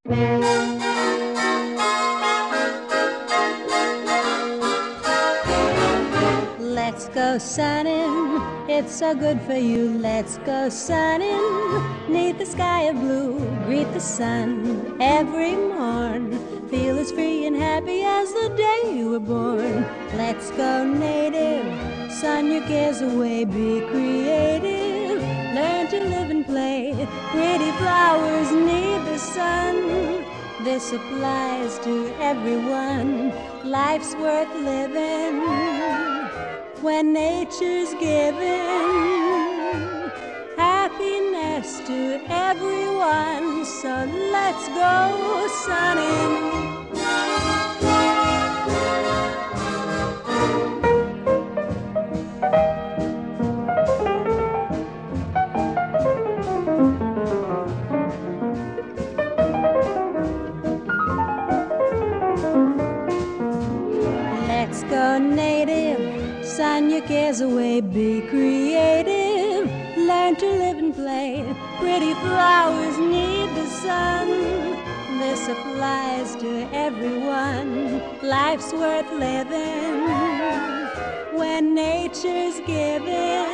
Let's go sunning, it's so good for you. Let's go sunning, neath the sky of blue. Greet the sun every morn. Feel as free and happy as the day you were born. Let's go native, sun your cares away. Be creative, learn to live and play. Pretty flowers need the sun. This applies to everyone. Life's worth living when nature's giving happiness to everyone. So let's go sunning. Let's go native, sun your cares away. Be creative, learn to live and play. Pretty flowers need the sun. This applies to everyone. Life's worth living when nature's giving